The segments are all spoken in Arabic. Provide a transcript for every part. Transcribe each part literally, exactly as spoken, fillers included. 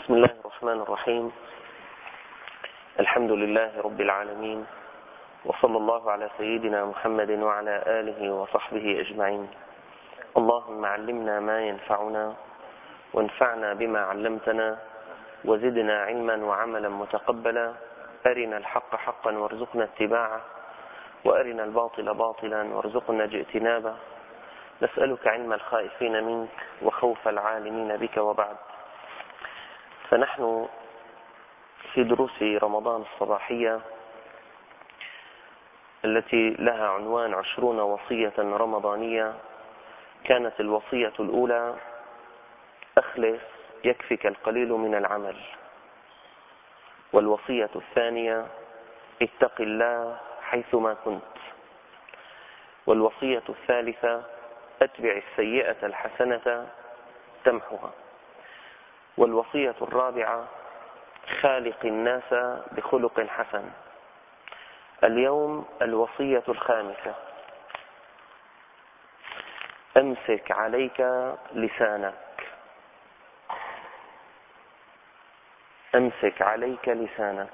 بسم الله الرحمن الرحيم. الحمد لله رب العالمين، وصلى الله على سيدنا محمد وعلى آله وصحبه أجمعين. اللهم علمنا ما ينفعنا وانفعنا بما علمتنا وزدنا علما وعملا متقبلا. أرنا الحق حقا وارزقنا اتباعه، وأرنا الباطل باطلا وارزقنا اجتنابه. نسألك علم الخائفين منك وخوف العالمين بك، وبعد. فنحن في دروس رمضان الصباحية التي لها عنوان عشرون وصية رمضانية. كانت الوصية الأولى: أخلص يكفك القليل من العمل. والوصية الثانية: اتق الله حيثما كنت. والوصية الثالثة: أتبع السيئة الحسنة تمحها. والوصية الرابعة: خالق الناس بخلق حسن. اليوم الوصية الخامسة: أمسك عليك لسانك. أمسك عليك لسانك.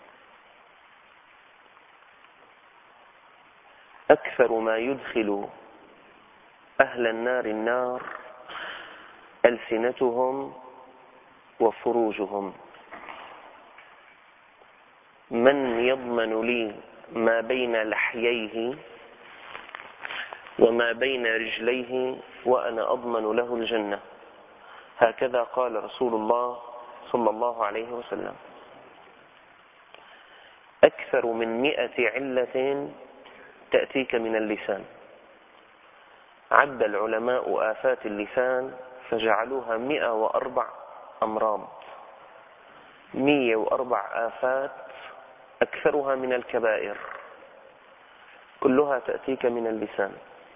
أكثر ما يدخل أهل النار النار ألسنتهم وفروجهم. من يضمن لي ما بين لحييه وما بين رجليه وأنا أضمن له الجنة. هكذا قال رسول الله صلى الله عليه وسلم. أكثر من مئة علة تأتيك من اللسان. عد العلماء آفات اللسان فجعلوها مئة وأربع أمراض. مئة وأربع آفات، أكثرها من الكبائر، كلها تأتيك من اللسان: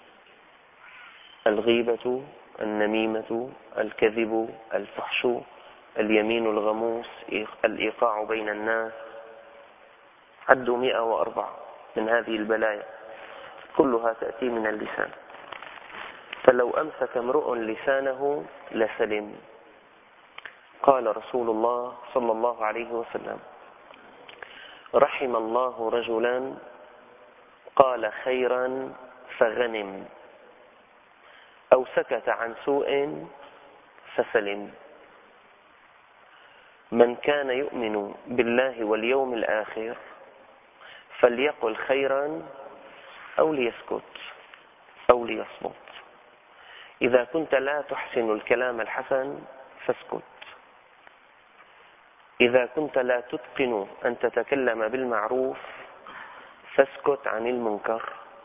الغيبة، النميمة، الكذب، الفحش، اليمين الغموس، الإيقاع بين الناس. عدوا مئة وأربع من هذه البلايا، كلها تأتي من اللسان. فلو أمسك امرؤ لسانه لسلم. قال رسول الله صلى الله عليه وسلم: رحم الله رجلا قال خيرا فغنم، أو سكت عن سوء فسلم. من كان يؤمن بالله واليوم الآخر فليقل خيرا أو ليسكت أو ليصمت. إذا كنت لا تحسن الكلام الحسن فاسكت. إذا كنت لا تتقن أن تتكلم بالمعروف فاسكت عن المنكر.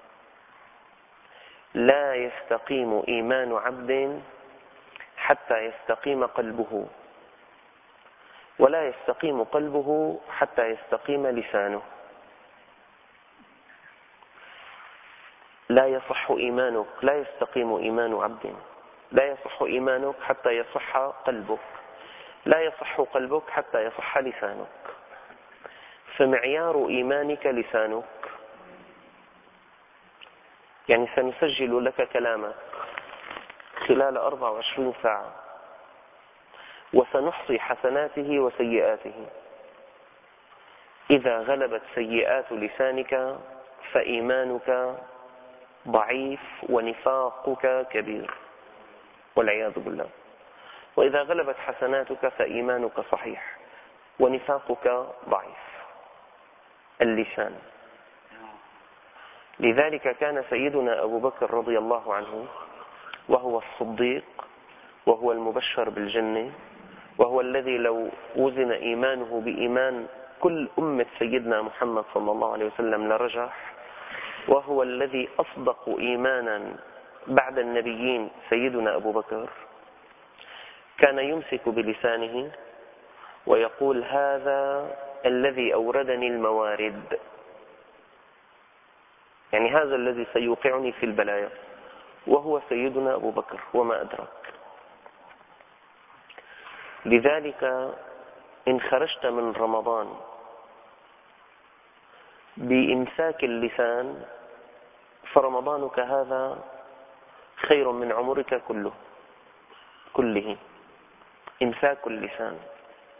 لا يستقيم إيمان عبد حتى يستقيم قلبه، ولا يستقيم قلبه حتى يستقيم لسانه. لا يصح إيمانك، لا يستقيم إيمان عبد، لا يصح إيمانك حتى يصح قلبك، لا يصح قلبك حتى يصح لسانك. فمعيار إيمانك لسانك. يعني سنسجل لك كلامك خلال أربع وعشرين ساعة، وسنحصي حسناته وسيئاته. إذا غلبت سيئات لسانك فإيمانك ضعيف ونفاقك كبير والعياذ بالله. وإذا غلبت حسناتك فإيمانك صحيح ونفاقك ضعيف. اللسان. لذلك كان سيدنا أبو بكر رضي الله عنه، وهو الصديق، وهو المبشر بالجنة، وهو الذي لو وزن إيمانه بإيمان كل أمة سيدنا محمد صلى الله عليه وسلم لرجح، وهو الذي أصدق إيمانا بعد النبيين سيدنا أبو بكر، كان يمسك بلسانه ويقول: هذا الذي أوردني الموارد، يعني هذا الذي سيوقعني في البلايا، وهو سيدنا أبو بكر وما أدرك. لذلك إن خرجت من رمضان بإمساك اللسان فرمضانك هذا خير من عمرك كله كله. إمساك اللسان.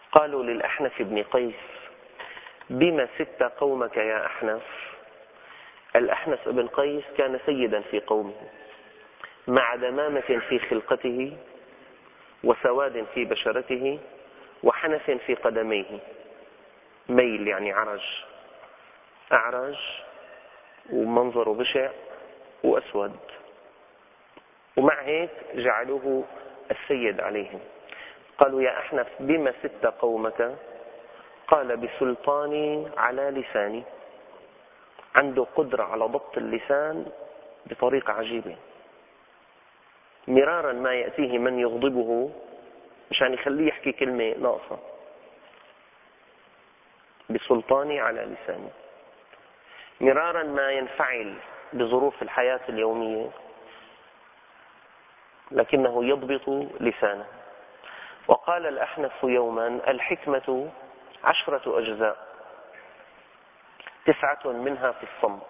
قالوا للأحنف بن قيس: بما ست قومك يا أحنف؟ الأحنف بن قيس كان سيدا في قومه، مع دمامة في خلقته وسواد في بشرته وحنف في قدميه، ميل يعني عرج، أعرج ومنظره بشع وأسود، ومع هيك جعلوه السيد عليهم. قالوا: يا أحنف بما ست قومك؟ قال: بسلطاني على لساني. عنده قدرة على ضبط اللسان بطريقة عجيبة، مرارا ما يأتيه من يغضبه مشان يخليه يحكي كلمة ناقصة. بسلطاني على لساني. مرارا ما ينفعل بظروف الحياة اليومية لكنه يضبط لسانه. وقال الأحنف يوما: الحكمة عشرة أجزاء، تسعة منها في الصمت.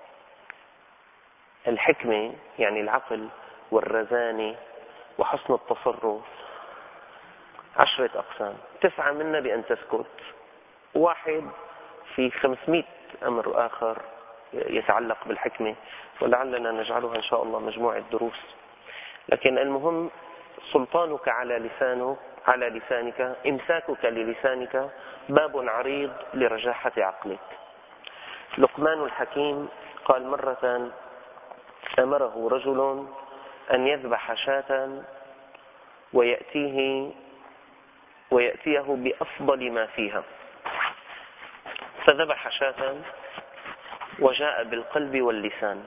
الحكمة يعني العقل والرزانة وحسن التصرف، عشرة أقسام، تسعة منها بأن تسكت، واحد في خمسمائة أمر آخر يتعلق بالحكمة، ولعلنا نجعلها إن شاء الله مجموعة دروس. لكن المهم سلطانك على لسانك على لسانك إمساكك للسانك باب عريض لرجاحة عقلك. لقمان الحكيم قال مرة: أمره رجل أن يذبح شاة ويأتيه ويأتيه بأفضل ما فيها، فذبح شاة وجاء بالقلب واللسان،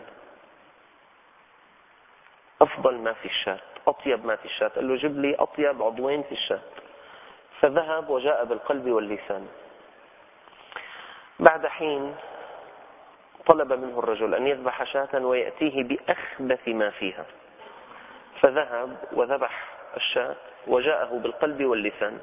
أفضل ما في الشاة، أطيب ما في الشاة، قال له: جيب لي أطيب عضوين في الشاة. فذهب وجاء بالقلب واللسان. بعد حين طلب منه الرجل أن يذبح شاة ويأتيه بأخبث ما فيها، فذهب وذبح الشاة وجاءه بالقلب واللسان.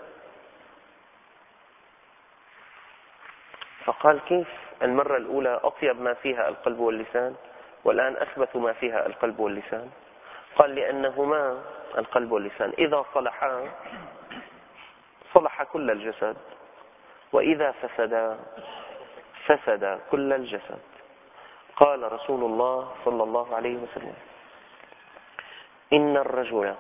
فقال: كيف المرة الأولى أطيب ما فيها القلب واللسان والآن أخبث ما فيها القلب واللسان؟ قال: لأنهما القلب واللسان إذا صلحا صلح كل الجسد، وإذا فسدا فسد كل الجسد. قال رسول الله صلى الله عليه وسلم: إن الرجل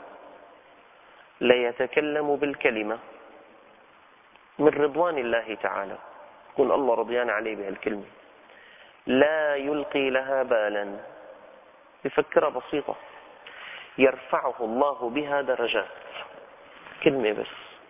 ليتكلم بالكلمة من رضوان الله تعالى، يكون الله رضيان عليه بهالكلمة، لا يلقي لها بالا، بفكرة بسيطة يرفعه الله بها درجات، كلمة بس.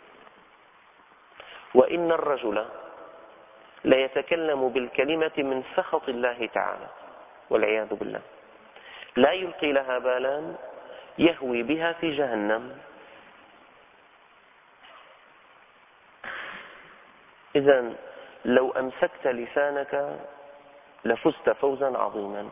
وإن الرجل ليتكلم بالكلمة من سخط الله تعالى والعياذ بالله، لا يلقي لها بالا، يهوي بها في جهنم. إذن لو أمسكت لسانك لفزت فوزا عظيما.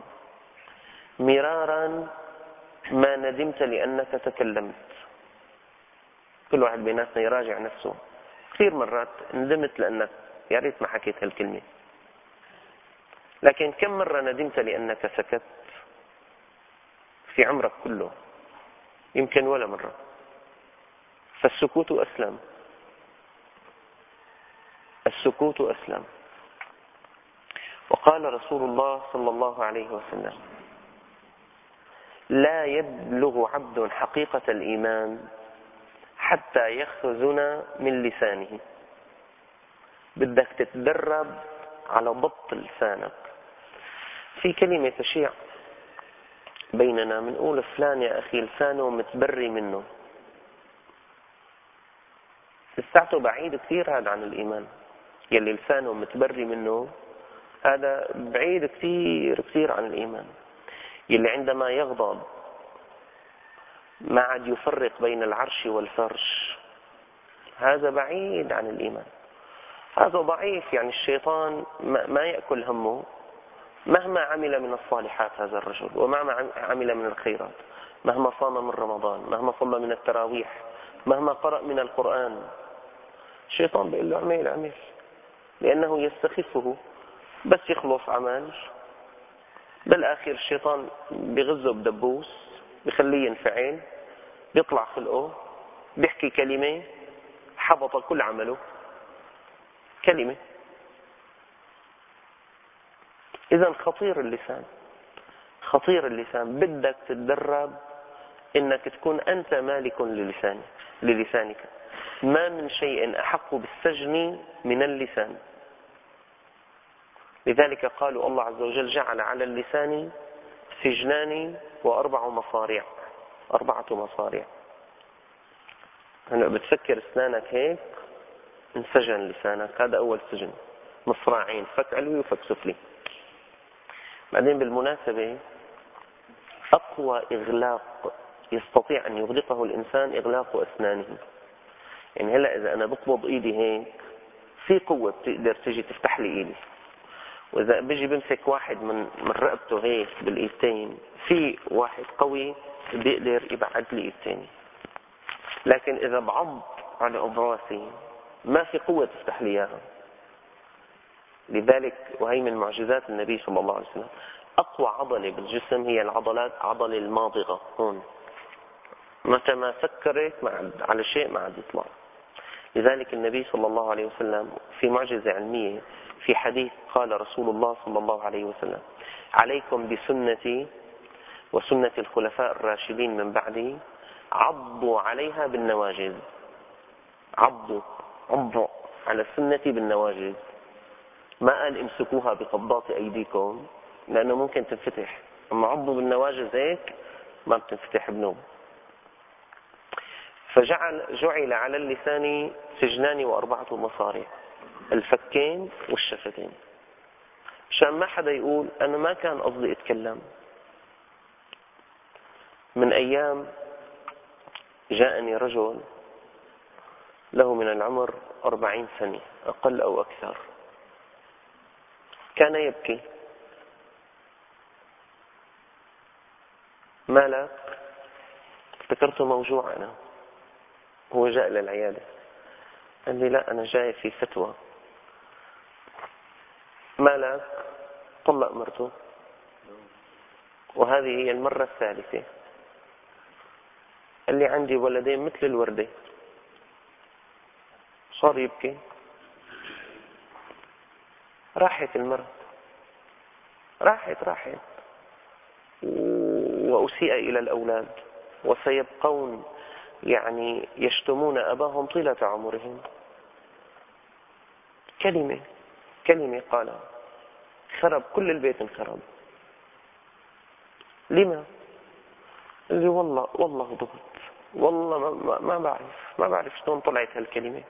مرارا ما ندمت لأنك تكلمت. كل واحد بيناتنا يراجع نفسه، كثير مرات ندمت لأنك يا ريت ما حكيت هالكلمة، لكن كم مرة ندمت لأنك سكت في عمرك كله؟ يمكن ولا مرة. فالسكوت أسلم، السكوت أسلم. وقال رسول الله صلى الله عليه وسلم: لا يبلغ عبد حقيقة الإيمان حتى يخزن من لسانه. بدك تتدرب على ضبط لسانك. في كلمة تشيع بيننا منقول: فلان يا أخي لسانه متبري منه. لساته بعيد كثير هذا عن الإيمان. يلي لسانه متبري منه هذا بعيد كثير كثير عن الإيمان. يلي عندما يغضب ما عاد يفرق بين العرش والفرش، هذا بعيد عن الإيمان. هذا ضعيف، يعني الشيطان ما يأكل همه مهما عمل من الصالحات هذا الرجل، ومهما عمل من الخيرات، مهما صام من رمضان، مهما صلى من التراويح، مهما قرأ من القرآن، الشيطان بيقول له اعمل اعمل، لأنه يستخفه. بس يخلص عمل بالآخر الشيطان بغزه بدبوس، بخليه ينفعل، بيطلع خلقه، بيحكي كلمة حبط كل عمله. كلمة. إذن خطير اللسان، خطير اللسان. بدك تتدرب إنك تكون أنت مالك للسانك للسانك. ما من شيء أحق بالسجن من اللسان. لذلك قالوا الله عز وجل جعل على اللسان سجنان وأربع مصارع، أربعة مصارع. هلا بتفكر أسنانك هيك انسجن لسانك، هذا أول سجن، مصراعين، فك علوي وفك سفلي. بعدين بالمناسبة أقوى إغلاق يستطيع أن يغلقه الإنسان إغلاق أسنانه. يعني هلا إذا أنا بقبض إيدي هيك في قوة بتقدر تجي تفتح لي إيدي، وإذا بيجي بمسك واحد من من رقبته هيك بالإيدتين في واحد قوي بيقدر يبعد لي إيدتين. لكن إذا بعض على أضراسي ما في قوة تفتح لي إياها. لذلك وهي من معجزات النبي صلى الله عليه وسلم، أقوى عضلة بالجسم هي العضلات عضلة الماضغة هون، متى ما سكرت على شيء ما عاد يطلع. لذلك النبي صلى الله عليه وسلم في معجزة علمية في حديث قال رسول الله صلى الله عليه وسلم: عليكم بسنتي وسنة الخلفاء الراشدين من بعدي، عضوا عليها بالنواجذ. عضوا عضوا على السنة بالنواجذ. ما قال امسكوها بقبضات أيديكم لأنه ممكن تنفتح، أما عضوا بالنواجذ هيك ما بتنفتح بنوم. فجعل جعل على اللسان سجنان وأربعة مصارع، الفكين والشفتين، عشان ما حدا يقول أنا ما كان قصدي أتكلم. من أيام جاءني رجل له من العمر أربعين سنة أقل أو أكثر، كان يبكي. مالك؟ ذكرته موجوع أنا. هو جاء للعيادة قال لي لا أنا جاي في فتوى. مالك؟ طلق مرته وهذه هي المرة الثالثة. قال لي عندي ولدين مثل الوردة. صار يبكي. راحت المرة، راحت راحت وأسيء إلى الأولاد وسيبقون يعني يشتمون أباهم طيلة عمرهم. كلمة كلمة قال خرب كل البيت، انخرب. لما؟ قال لي والله والله ضغط، والله ما, ما بعرف ما بعرف شلون طلعت هالكلمة.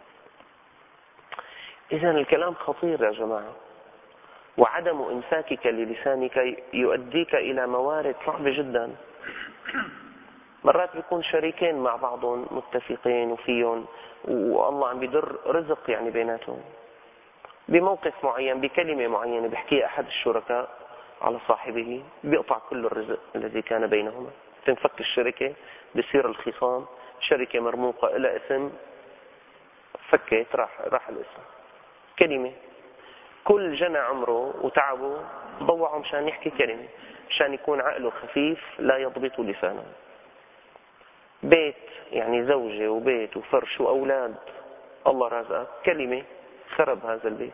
إذن الكلام خطير يا جماعة، وعدم إمساكك للسانك يؤديك إلى موارد صعبة جدا. مرات بيكون شريكين مع بعضهم متفقين وفيهم والله عم بيدر رزق يعني بيناتهم، بموقف معين بكلمة معينة بيحكي أحد الشركاء على صاحبه بيقطع كل الرزق الذي كان بينهما، تنفك الشركة، بيصير الخصام، شركة مرموقة إلى اسم فكت، راح راح الاسم. كلمة كل جنى عمره وتعبه ضوعه مشان يحكي كلمة، مشان يكون عقله خفيف لا يضبط لسانه. بيت يعني زوجة وبيت وفرش وأولاد، الله رزقك، كلمة خرب هذا البيت.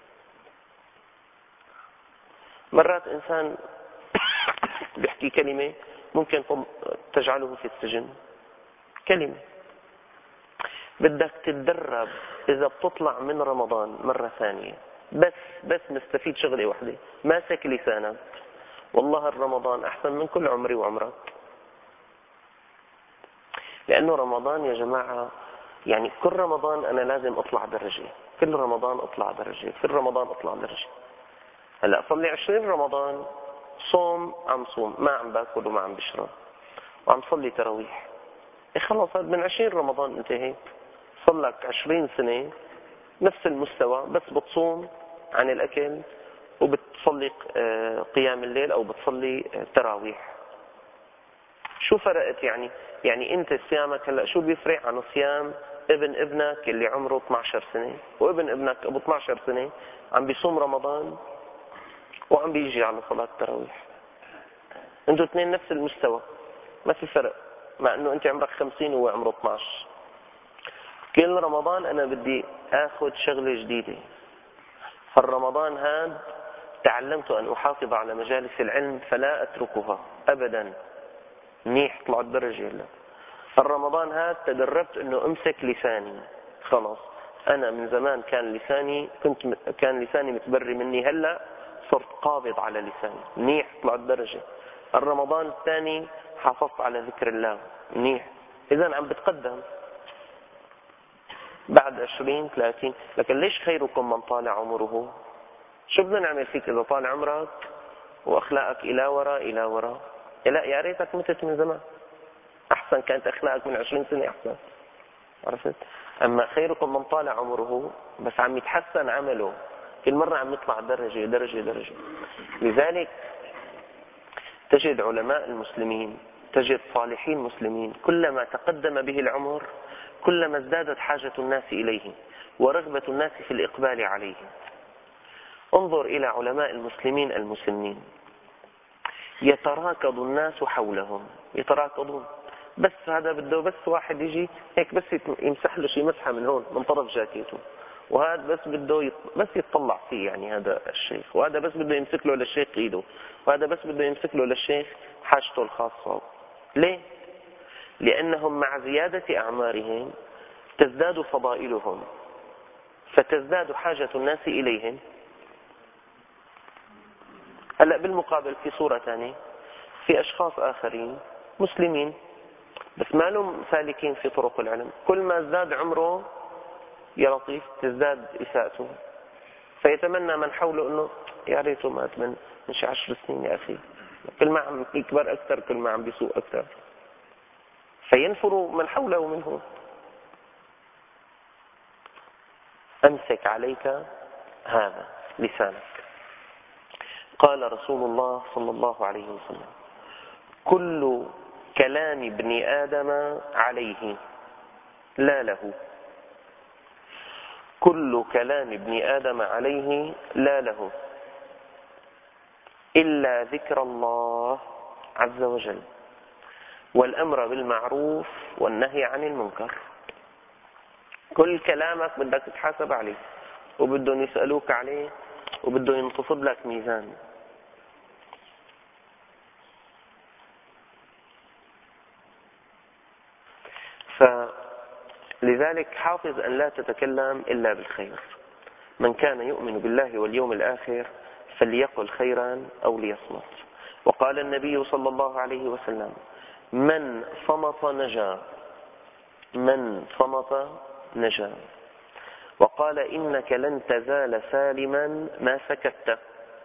مرات إنسان بيحكي كلمة ممكن تجعله في السجن. كلمة. بدك تتدرب إذا بتطلع من رمضان مرة ثانية بس بس مستفيد شغلة واحدة، ماسك لسانك. والله الرمضان أحسن من كل عمري وعمرك، لأنه رمضان يا جماعة يعني كل رمضان أنا لازم أطلع درجة، كل رمضان أطلع درجة، كل رمضان أطلع درجة. هلأ صلي عشرين رمضان صوم عم صوم، ما عم باكل وما عم بشرب وعم صلي تراويح. إيه خلاص هذا من عشرين رمضان انتهيت، صلك عشرين سنة نفس المستوى، بس بتصوم عن الأكل وبتصلي قيام الليل أو بتصلي تراويح. شو فرقت يعني؟ يعني أنت صيامك هلأ شو بيفرق عن صيام ابن ابنك اللي عمره اثني عشر سنة، وابن ابنك ابو اثني عشر سنة عم بيصوم رمضان وعم بيجي على صلاة التراويح. انتوا اثنين نفس المستوى، ما في فرق، مع انه انت عمرك خمسين وهو عمره اثني عشر. كل رمضان انا بدي اخذ شغلة جديدة. فالرمضان هذا تعلمت ان احافظ على مجالس العلم فلا اتركها ابدا. منيح طلعت درجة هلا. الرمضان هذا تدربت انه امسك لساني. خلاص انا من زمان كان لساني كنت كان لساني متبري مني، هلا صرت قابض على لساني. منيح طلعت درجة. الرمضان الثاني حافظت على ذكر الله. منيح. اذا عم بتقدم بعد عشرين ثلاثين. لكن ليش خيركم من طال عمره؟ شو بدنا نعمل فيك اذا طال عمرك واخلاقك الى وراء الى وراء؟ لا يا ريتك متت من زمان. احسن كانت اخلاقك من عشرين سنة احسن. عرفت؟ اما خيركم من طال عمره بس عم يتحسن عمله، كل مرة عم يطلع درجة درجة درجة. لذلك تجد علماء المسلمين، تجد صالحين مسلمين، كلما تقدم به العمر كلما ازدادت حاجة الناس إليه ورغبة الناس في الإقبال عليه. انظر إلى علماء المسلمين المسنين، يتراكض الناس حولهم، يتراكضون. بس هذا بده بس واحد يجي هيك بس يمسح له شيء مسحة من هون من طرف جاكيته، وهذا بس بده يط... بس يتطلع فيه يعني هذا الشيخ، وهذا بس بده يمسك له للشيخ ايده، وهذا بس بده يمسك له للشيخ حاجته الخاصة. ليه؟ لأنهم مع زيادة أعمارهم تزداد فضائلهم فتزداد حاجة الناس إليهم. هلأ بالمقابل في صورة ثانية في أشخاص آخرين مسلمين بس ما لهم سالكين في طرق العلم، كل ما ازداد عمره يا لطيف تزداد إساءته، فيتمنى من حوله أنه يا ريته مات من من شي عشر سنين يا أخي. كل ما عم يكبر أكثر كل ما عم بيسوء أكثر، فينفر من حوله منه. أمسك عليك هذا لسانك. قال رسول الله صلى الله عليه وسلم: كل كلام ابن آدم عليه لا له. كل كلام ابن آدم عليه لا له إلا ذكر الله عز وجل والأمر بالمعروف والنهي عن المنكر. كل كلامك بدك تتحاسب عليه، وبدهم يسألوك عليه، وبدهم ينتصب لك ميزان. فلذلك حافظ أن لا تتكلم إلا بالخير. من كان يؤمن بالله واليوم الآخر فليقل خيرا أو ليصمت. وقال النبي صلى الله عليه وسلم: من صمت نجا. من صمت نجا. وقال: إنك لن تزال سالما ما سكت،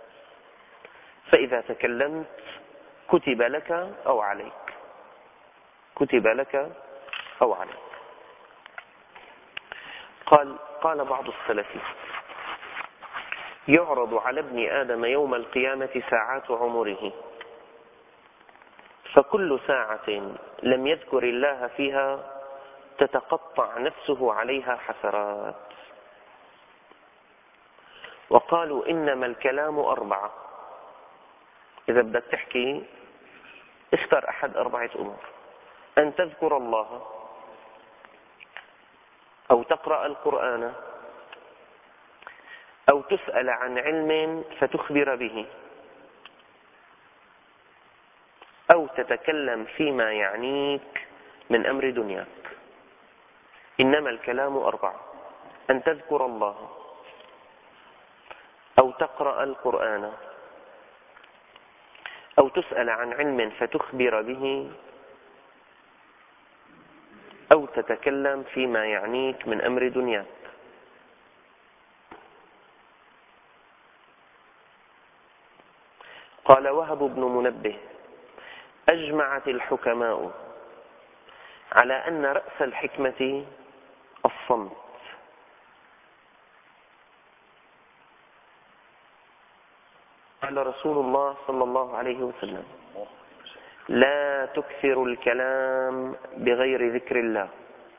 فإذا تكلمت كتب لك أو عليك. كتب لك أو عليك. قال قال بعض السلف: يعرض على ابن آدم يوم القيامة ساعات عمره، فكل ساعة لم يذكر الله فيها تتقطع نفسه عليها حسرات. وقالوا: إنما الكلام أربعة. إذا بدك تحكي اختر أحد أربعة أمور: أن تذكر الله، أو تقرأ القرآن، أو تسأل عن علم فتخبر به، أو تتكلم فيما يعنيك من أمر دنياك. إنما الكلام أربعة: أن تذكر الله، أو تقرأ القرآن، أو تسأل عن علم فتخبر به، أو تتكلم فيما يعنيك من أمر دنياك. قال وهب بن منبه: أجمعت الحكماء على أن رأس الحكمة الصمت. قال رسول الله صلى الله عليه وسلم: لا تكثر الكلام بغير ذكر الله.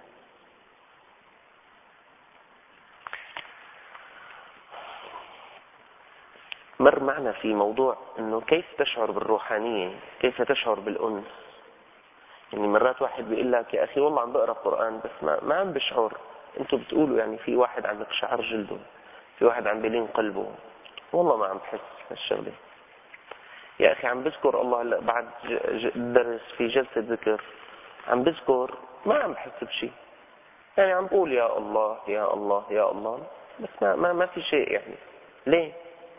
مر معنا في موضوع أنه كيف تشعر بالروحانية، كيف تشعر بالأنس. يعني مرات واحد بيقول لك يا أخي والله عم بقرأ قرآن بس ما, ما عم بشعر انتوا بتقولوا يعني في واحد عم يقشعر جلده، في واحد عم بيلين قلبه. والله ما عم بحس هالشغله يا اخي. عم بذكر الله هلا بعد الدرس في جلسه ذكر، عم بذكر ما عم بحس بشيء، يعني عم بقول يا الله يا الله يا الله، بس ما ما, ما في شيء. يعني ليه؟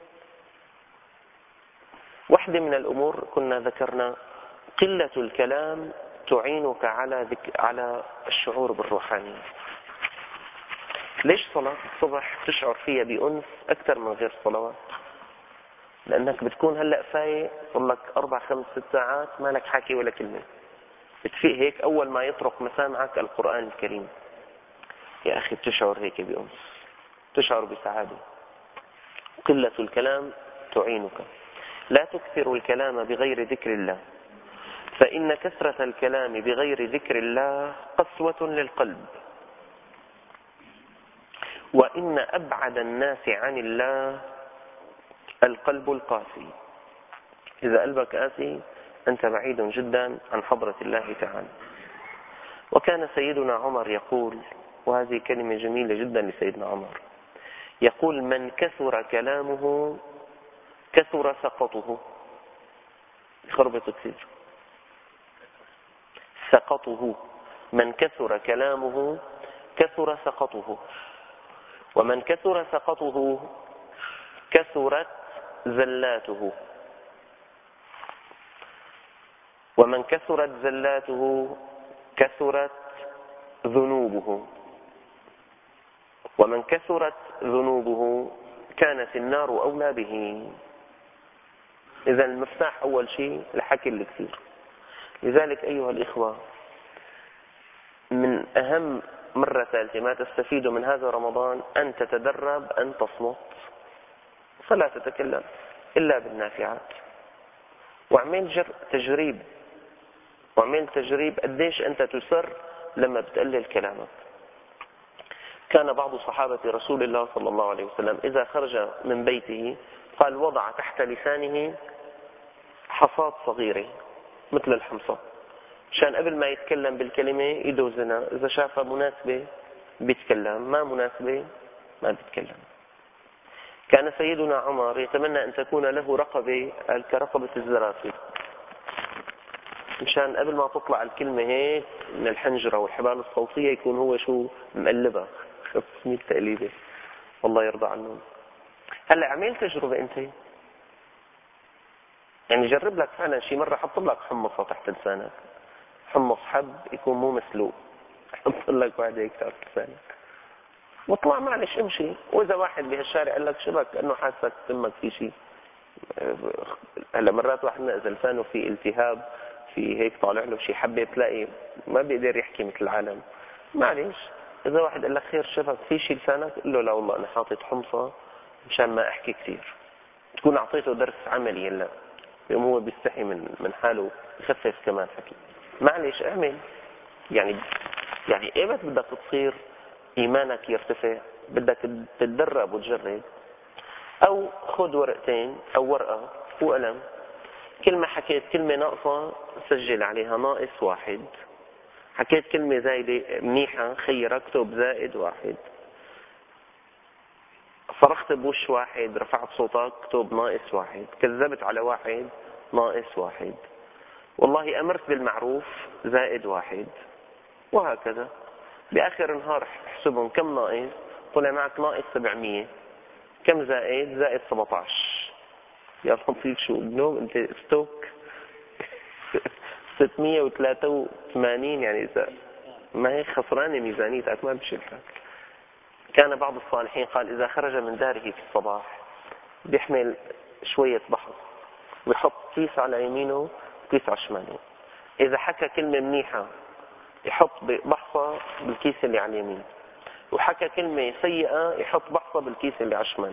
واحدة من الأمور كنا ذكرنا قلة الكلام تعينك على ذك... على الشعور بالروحانية. ليش صلاة الصبح تشعر فيها بأنس أكثر من غير الصلوات؟ لأنك بتكون هلأ فايق صار لك أربع خمس ست ساعات ما لك حكي ولا كلمة، بتفيق هيك أول ما يطرق مسامعك القرآن الكريم، يا أخي بتشعر هيك بأنس، تشعر بسعادة. قلة الكلام تعينك. لا تكثر الكلام بغير ذكر الله، فإن كثرة الكلام بغير ذكر الله قسوة للقلب، وإن أبعد الناس عن الله القلب القاسي. إذا قلبك قاسي أنت بعيد جدا عن حضرة الله تعالى. وكان سيدنا عمر يقول، وهذه كلمة جميلة جدا لسيدنا عمر، يقول: من كثر كلامه كثر سقطه. خربط كثير. سقطه. من كثر كلامه كثر سقطه، ومن كثر سقطه كثرت زلاته، ومن كثرت زلاته كثرت ذنوبه، ومن كثرت ذنوبه كانت النار أولى به. إذا المفتاح أول شيء الحكي الكثير. لذلك أيها الإخوة، من أهم مرة ثالثة ما تستفيد من هذا رمضان أن تتدرب أن تصمت، فلا تتكلم إلا بالنافعات. واعمل تجريب، واعمل تجريب قديش أنت تسر لما بتقلل كلامك. كان بعض صحابة رسول الله صلى الله عليه وسلم إذا خرج من بيته قال وضع تحت لسانه حصاة صغيرة مثل الحمصة، مشان قبل ما يتكلم بالكلمة يدوزنها، إذا شافها مناسبة بيتكلم، ما مناسبة ما بيتكلم. كان سيدنا عمر يتمنى أن تكون له رقبة كرقبة الزرافة، مشان قبل ما تطلع الكلمة هيك من الحنجرة والحبال الصوتية يكون هو شو مقلبها. خمسمية تقليبة، والله يرضى عنهم. هلا اعمل تجربة انت، يعني جرب لك فعلا شي مرة حط لك حمصة تحت لسانك، حمص حب يكون مو مسلوق، حط لك واحد هيك تحت لسانك واطلع معلش امشي. واذا واحد بهالشارع قال لك شبك انه حاسك تمك في شيء، هلا مرات واحد اذا لسانه في التهاب في هيك طالع له شيء حبه تلاقي ما بيقدر يحكي مثل العالم، معلش. اذا واحد قال لك خير شبك في شيء لسانك، قل له لا والله انا حاطط حمصه مشان ما احكي كثير. تكون اعطيته درس عملي هلا، يوم هو بيستحي من من حاله يخفف كمان حكي. معلش اعمل، يعني يعني ايه بس بدك تصير ايمانك يرتفع، بدك تتدرب وتجرب. او خذ ورقتين او ورقه وقلم، كل ما حكيت كلمه ناقصه سجل عليها ناقص واحد، حكيت كلمه زايده منيحه خير اكتب زائد واحد، صرخت بوش واحد رفعت صوتك اكتب ناقص واحد، كذبت على واحد ناقص واحد، والله امرت بالمعروف زائد واحد، وهكذا. باخر النهار احسبهم كم ناقص، طلع معك ناقص سبعمية، كم زائد؟ زائد سبعة عشر. يا لطيف شو بنوم انت ستوك ستمية وثلاثة وثمانين، يعني اذا ما هي خسرانه ميزانيتك ما بشي الحال. كان بعض الصالحين قال اذا خرج من داره في الصباح بيحمل شويه بحر ويحط كيس على يمينه وكيس على شماله، اذا حكى كلمه منيحه يحط بحصه بالكيس اللي على اليمين، وحكى كلمه سيئه يحط بحصه بالكيس اللي على الشمال.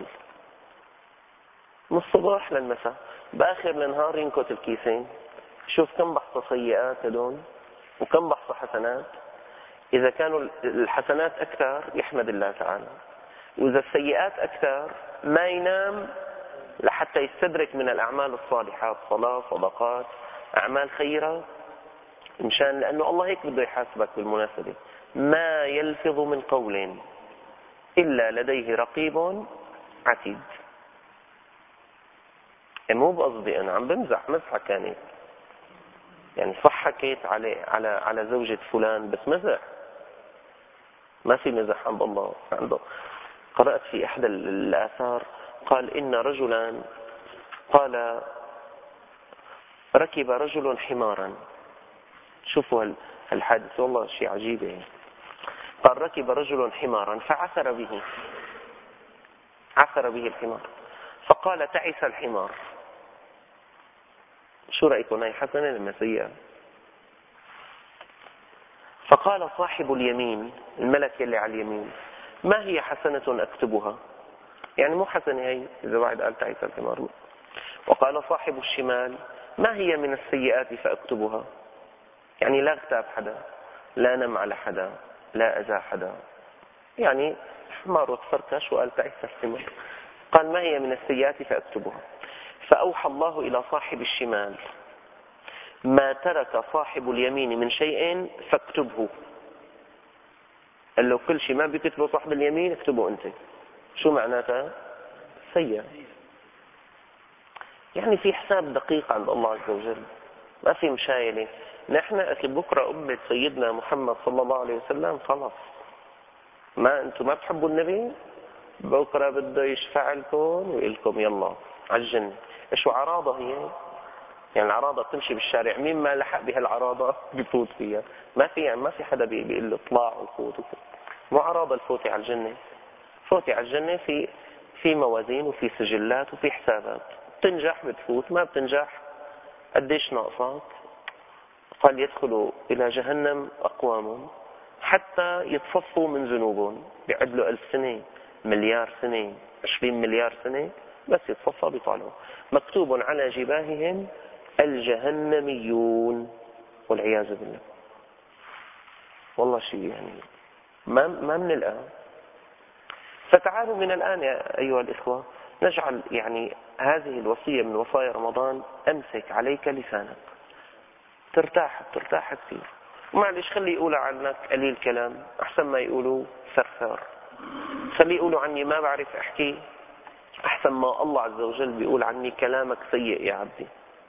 من الصباح للمساء باخر النهار ينكت الكيسين، شوف كم بحصه سيئات هدول وكم بحصه حسنات. اذا كانوا الحسنات اكثر يحمد الله تعالى، واذا السيئات اكثر ما ينام لحتى يستدرك من الاعمال الصالحات، صلاه، صدقات، اعمال خيره، مشان لانه الله هيك بده يحاسبك بالمناسبه، ما يلفظ من قول إلا لديه رقيب عتيد. يعني مو بقصدي أنا عم بمزح، مزحة كانت يعني صح حكيت على على على زوجة فلان بس مزح، ما في مزح عند الله عنده. قرأت في إحدى الآثار قال إن رجلا قال ركب رجل حمارا. شوفوا الحادث والله شيء عجيب يعني. قال ركب رجل حمارا فعثر به، عثر به الحمار، فقال تعس الحمار. شو رأيكم، هي حسنة لما سيئة؟ فقال صاحب اليمين، الملك اللي على اليمين، ما هي حسنة أكتبها؟ يعني مو حسنة هي إذا واحد قال تعس الحمار. وقال صاحب الشمال ما هي من السيئات فأكتبها؟ يعني لا اغتاب حدا، لا نم على حدا، لا أذى حدا، يعني حمار وتفركش وقال تعس الحمار. قال ما هي من السيئات فأكتبها. فأوحى الله إلى صاحب الشمال ما ترك صاحب اليمين من شيء فاكتبه. قال له كل شيء ما بيكتبه صاحب اليمين اكتبه أنت. شو معناتها؟ سيئة. يعني في حساب دقيق عند الله عز وجل، ما في مشايلة. نحن أكيد بكرة أمة سيدنا محمد صلى الله عليه وسلم خلاص، ما أنتم ما بتحبوا النبي، بكرة بده يشفع لكم ويقول لكم يلا على الجنة. إيش عراضة هي؟ يعني العراضة بتمشي بالشارع، مين ما لحق بهالعراضة بفوت فيها. ما في يعني ما في حدا بيقول له اطلع وفوت. مو عراضة الفوتي على الجنة. فوتي على الجنة في في موازين وفي سجلات وفي حسابات. بتنجح بتفوت، ما بتنجح قديش ناقصك. قال يدخلوا إلى جهنم أقوام حتى يتصفوا من ذنوبهم، بيعدلوا ألف سنة، مليار سنة، عشرين مليار سنة، بس يتصفى بيطالعوا. مكتوب على جباههم الجهنميون والعياذ بالله. والله شيء يعني ما ما من الآن. فتعالوا من الآن يا أيها الإخوة نجعل يعني هذه الوصية من وصايا رمضان، أمسك عليك لسانك، ترتاح ترتاح كثير. ومعلش خلي يقولوا عنك قليل كلام أحسن ما يقولوا ثرثار. خلي يقولوا عني ما بعرف أحكي أحسن ما الله عز وجل بيقول عني كلامك سيء يا عبدي.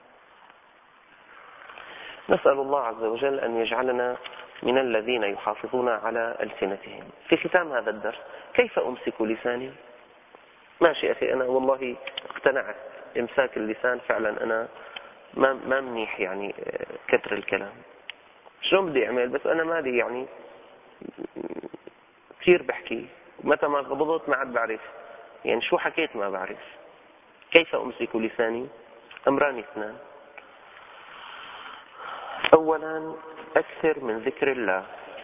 نسأل الله عز وجل أن يجعلنا من الذين يحافظون على ألسنتهم. في ختام هذا الدرس، كيف أمسك لساني؟ ماشي أخي، أنا والله اقتنعت إمساك اللسان فعلا، أنا ما ما منيح يعني كتر الكلام. شلون بدي أعمل؟ بس أنا مالي يعني كثير بحكي، متى ما غضبت ما عاد بعرف يعني شو حكيت ما بعرف. كيف أمسك لساني؟ أمران اثنان. أولا أكثر من ذكر الله.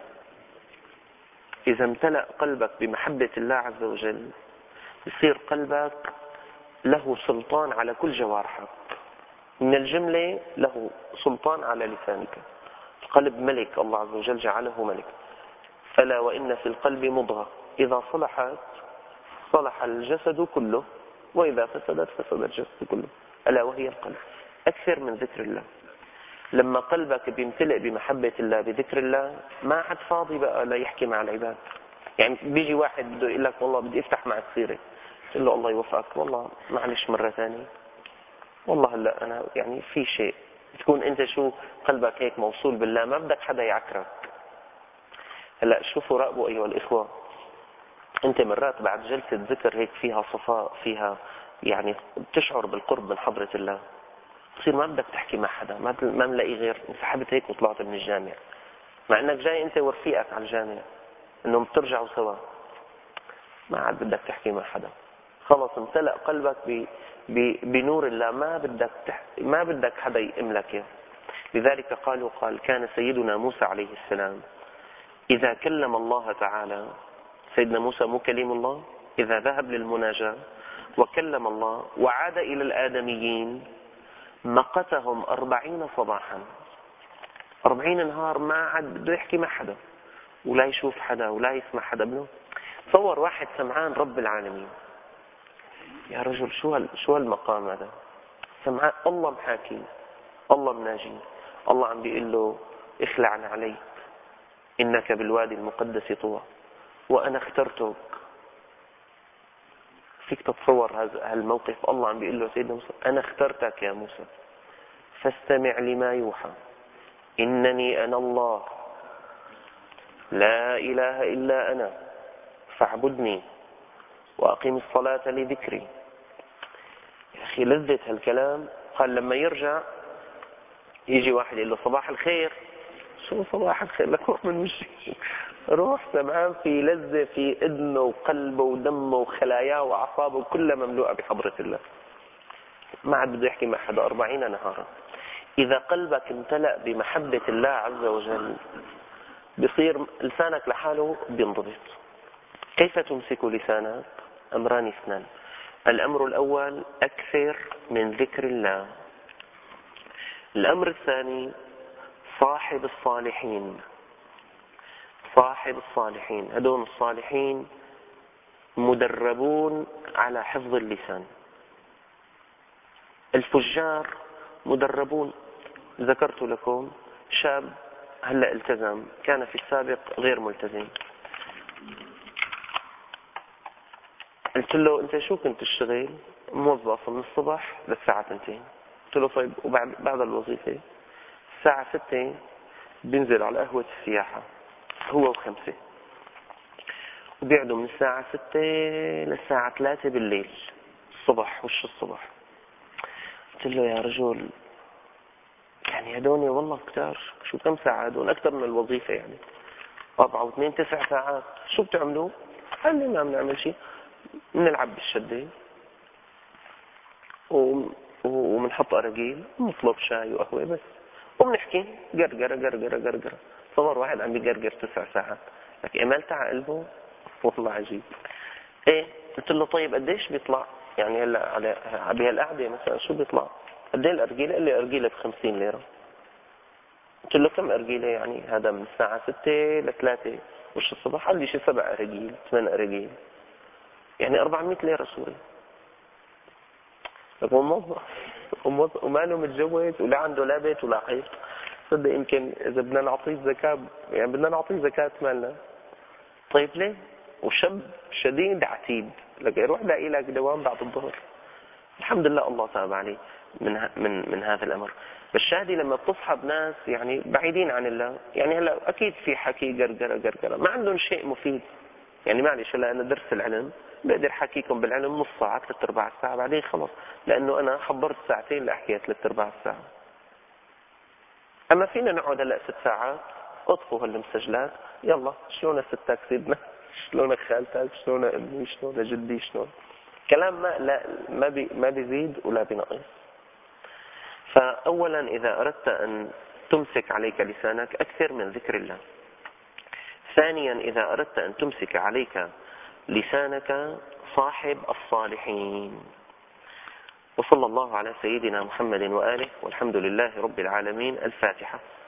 إذا امتلأ قلبك بمحبة الله عز وجل يصير قلبك له سلطان على كل جوارحك. من الجملة له سلطان على لسانك. القلب ملك، الله عز وجل جعله ملك. ألا وإن في القلب مضغة إذا صلحت صلح الجسد كله وإذا فسدت فسد الجسد كله، ألا وهي القلب. أكثر من ذكر الله. لما قلبك بيمتلئ بمحبة الله بذكر الله ما عاد فاضي بقى لا يحكي مع العباد. يعني بيجي واحد بده يقول لك والله بدي افتح معك سيرة، تقول له الله يوفقك، والله معلش مرة ثانية، والله هلا أنا يعني في شيء. تكون أنت شو قلبك هيك موصول بالله، ما بدك حدا يعكرك. هلا شوفوا راقبوا أيها الإخوة، أنت مرات بعد جلسة ذكر هيك فيها صفاء، فيها يعني بتشعر بالقرب من حضرة الله، تصير ما بدك تحكي مع حدا، ما ما ملاقي غير انسحبت هيك وطلعت من الجامع، مع انك جاي انت ورفيقك على الجامع انهم بترجعوا سوا، ما عاد بدك تحكي مع حدا. خلص امتلأ قلبك ب... ب... بنور الله، ما بدك تح... ما بدك حدا يملك. لذلك قالوا قال كان سيدنا موسى عليه السلام إذا كلم الله تعالى، سيدنا موسى مو كليم الله، إذا ذهب للمناجاة وكلم الله وعاد إلى الآدميين مقتهم أربعين صباحا، أربعين نهار ما عاد بده يحكي مع حدا ولا يشوف حدا ولا يسمع حدا ابنه. تصور واحد سمعان رب العالمين، يا رجل شو هال شو هالمقام هذا، سمعان الله محاكي، الله مناجي، الله عم بيقول له اخلع عليك، إنك بالوادي المقدس طوى وأنا اخترتك. فيك تتصور هذا الموقف، الله عم بيقول له سيدنا موسى أنا اخترتك يا موسى فاستمع لما يوحى إنني أنا الله لا إله إلا أنا فاعبدني وأقم الصلاة لذكري. يا أخي لذة هالكلام. قال لما يرجع يجي واحد يقول له صباح الخير. شو صباح الخير؟ لك روح من وشي. روح سمعان في لذة في إذنه وقلبه ودمه وخلاياه وأعصابه كلها مملوءة بحضرة الله. ما عاد بده يحكي مع حدا أربعين نهارا. إذا قلبك امتلأ بمحبة الله عز وجل بصير لسانك لحاله بينضبط. كيف تمسك لسانك؟ أمران اثنان. الأمر الأول أكثر من ذكر الله. الأمر الثاني صاحب الصالحين. صاحب الصالحين هدول الصالحين مدربون على حفظ اللسان. الفجار مدربون. ذكرت لكم شاب هلأ التزم، كان في السابق غير ملتزم. قلت له أنت شو كنت تشتغل؟ موظف من الصبح للساعة اثنتين. قلت له طيب وبعد بعد الوظيفة الساعة ستة بينزل على قهوة السياحة هو وخمسة، وبيعدوا من الساعة ستة للساعة ثلاثة بالليل الصبح وش الصبح. قلت له يا رجل يعني هدوني والله كتار، شو كم ساعة هدون؟ أكثر من الوظيفة يعني أربعة واثنين تسع ساعات. شو بتعملوا؟ قال لي ما بنعمل شيء، بنلعب بالشدة وبنحط أراجيل ونطلب شاي وقهوة بس وبنحكي قرقرة قرقرة قرقرة. صور واحد عم بيقرقر تسع ساعات، لك إمالت على قلبه والله عجيب. إيه قلت له طيب قديش بيطلع يعني هلا على بهالقعدة مثلا شو بيطلع؟ قد ايه الأرجيلة؟ قال لي أرجيلة بخمسين ليرة. قلت له كم أرجيلة يعني؟ هذا من الساعة ستة لثلاثة وش الصبح. قال لي شي سبع أرجيل ثمان أرجيل يعني أربعمائة ليرة سوري. هو موظف وما له متجوز ولا عنده لا بيت ولا حيط. صدق يمكن إذا بدنا نعطيه زكاة يعني بدنا نعطيه زكاة مالنا. طيب ليه؟ وشاب شديد عتيد لك يروح لاقي لك دوام بعد الظهر. الحمد لله الله تاب عليه من من من هذا الأمر. بالشهادة لما بتصحب ناس يعني بعيدين عن الله يعني هلا أكيد في حكي قرقرة قرقرة ما عندهم شيء مفيد. يعني معلش هلا أنا درس العلم بقدر حكيكم بالعلم نص ساعة ثلاث أرباع ساعة بعدين خلص، لأنه أنا حضرت ساعتين لأحكي ثلاث أرباع ساعة. أما فينا نقعد هلا ست ساعات اطفوا هالمسجلات يلا شلون ستك سيدنا شلونك خالتك شلون أمي شلون جدي شلون كلام ما لا ما بي ما بيزيد ولا بينقص. فأولا إذا أردت أن تمسك عليك لسانك أكثر من ذكر الله. ثانيا إذا أردت أن تمسك عليك لسانك صاحب الصالحين. وصلى الله على سيدنا محمد وآله والحمد لله رب العالمين. الفاتحة.